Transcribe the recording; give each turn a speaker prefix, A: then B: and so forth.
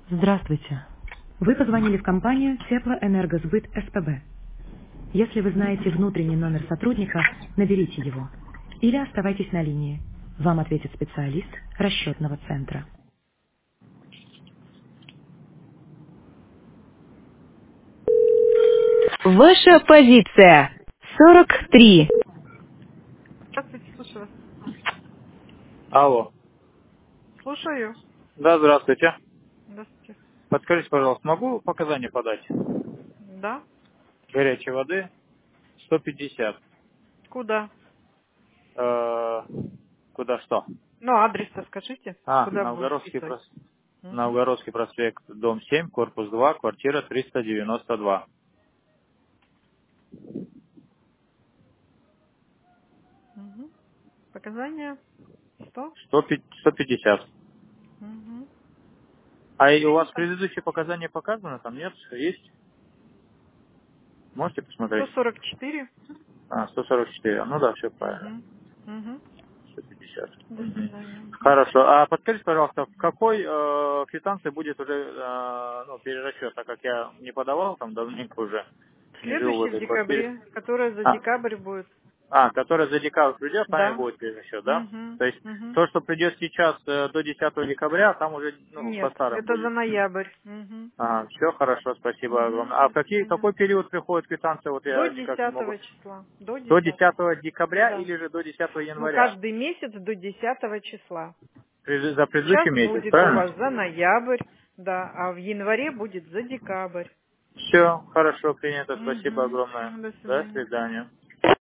A: Здравствуйте. Вы позвонили в компанию Теплоэнергосбыт СПБ. Если вы знаете внутренний номер сотрудника, наберите его. Или оставайтесь на линии. Вам ответит специалист расчетного центра. Ваша позиция 43. Здравствуйте, слушаю вас.
B: Алло.
A: Слушаю.
B: Да, здравствуйте.
A: Здравствуйте.
B: Подскажите, пожалуйста, могу показания подать?
A: Да?
B: Горячей воды 150.
A: Куда?
B: Э, Куда что?
A: Ну, адрес-то скажите, куда будем
B: Новгородский,
A: списывать. Угу.
B: Новгородский проспект, дом 7, корпус 2, квартира 392.
A: Угу. Показания 100.
B: 150.
A: Угу.
B: А и у вас предыдущие показания показаны? Там нет? Есть? Можете посмотреть?
A: 144.
B: 144. Ну да, все правильно.
A: Угу. Угу.
B: 150.
A: До свидания.
B: Хорошо. А подскажите, пожалуйста, в какой квитанции будет уже перерасчет, так как я не подавал там давненько уже, не живу в
A: Следующий в
B: этой квартире.
A: декабре, которая за
B: А,
A: декабрь будет.
B: которая за декабрь придет, там и
A: Да.
B: будет перерасчет, да?
A: Угу.
B: То есть
A: Угу.
B: то, что придет сейчас до 10 декабря, там уже по
A: Нет,
B: старым
A: это за
B: будет.
A: ноябрь. Угу.
B: Ага, все хорошо, спасибо
A: Угу.
B: огромное. А
A: До свидания.
B: какой период приходит квитанция? Вот
A: До
B: я никак не могу.
A: 10 числа. До
B: До
A: 10.
B: 10 декабря
A: Да.
B: или же до 10
A: Ну,
B: января?
A: каждый месяц до 10 числа.
B: За
A: Сейчас
B: предыдущий месяц,
A: будет у
B: правильно?
A: вас за ноябрь, да, а в январе будет за декабрь.
B: Все, хорошо, принято. Спасибо
A: Угу.
B: огромное.
A: До
B: До
A: свидания.
B: свидания.